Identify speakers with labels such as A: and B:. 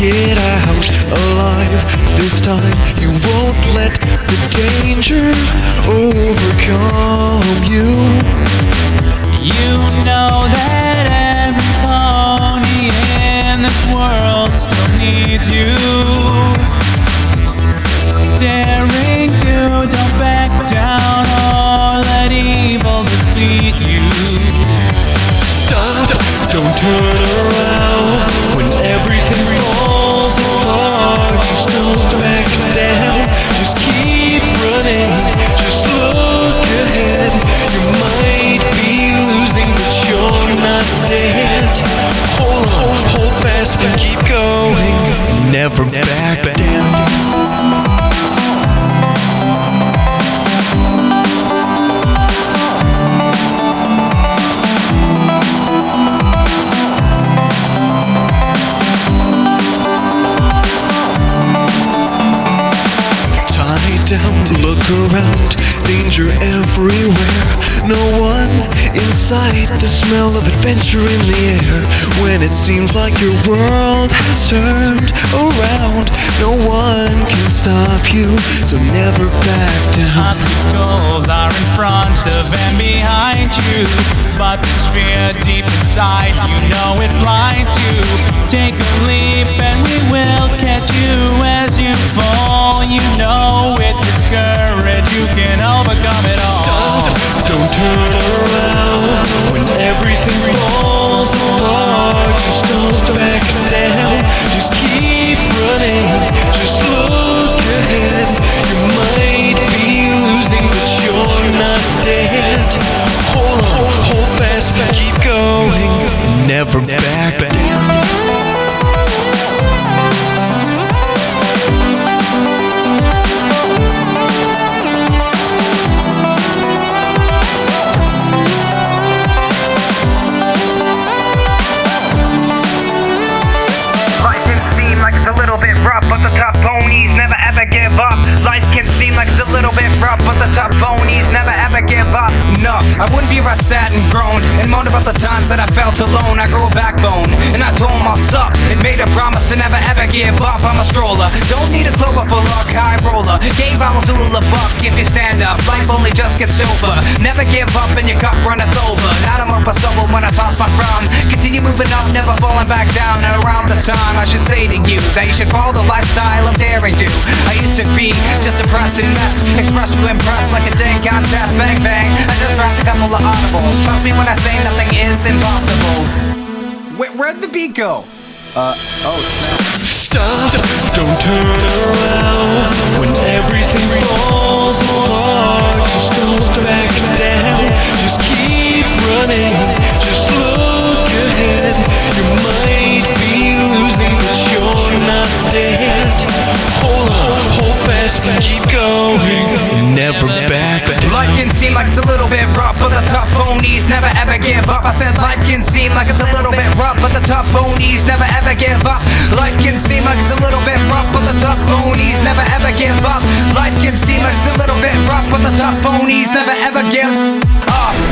A: it out alive. This time you won't let the danger overcome you.
B: You know that every pony in this world still needs you. Daring to, don't back down or let evil defeat you.
A: Stop, don't turn around when everything falls apart. Just don't back down, just keep running, just look ahead. You might be losing, but you're not dead. Hold on, hold fast, keep going, never back down. Look around, danger everywhere. No one in sight, the smell of adventure in the air. When it seems like your world has turned around, no one can stop you, so never back down.
B: Obstacles are in front of and behind you, but this fear deep inside, you know it blinds you. Take a leap and we will catch you as you fall. You know with your courage you can overcome it all.
A: Stop, don't turn around when everything falls apart. Just don't back down, just keep running, just look ahead. You might be losing, but you're not dead. Hold on, hold fast, keep going, never back down.
C: But the top ponies never ever give up. Life can seem like it's a little bit rough, but the top ponies never ever give up. Enough, I wouldn't be where I sat and groaned and moaned about the times that I felt alone. I grew a backbone and I told myself and made a promise to never ever give up. I'm a stroller, don't need a clover for luck, high roller. Game vowels to a buck if you stand up. Life only just gets over. Never give up and your cup runneth over. Now I'm up a sober when I toss my frown. Continue moving up, never falling back down. And around this time I should say to you that you should follow the lifestyle of daring do. I used to be just depressed and messed, expressed to impress like a dang contest. Bang bang, I just rapped a couple of audibles. Trust me when I say nothing is impossible. Where'd the beat go? Oh snap.
A: Stop, don't turn around when everything falls apart. Just don't back down, just keep running, just look ahead. You might be losing, but you're not dead. Hold on, hold fast, keep going, never back down.
C: Life can seem like it's a little bit rough, but the top ponies never ever give up. I said life can seem like it's a little bit rough, but the top ponies never ever give up. Life can seem like it's a little bit rough, but the top ponies never ever give up. Life can seem like it's a little bit rough, but the top ponies never ever give up.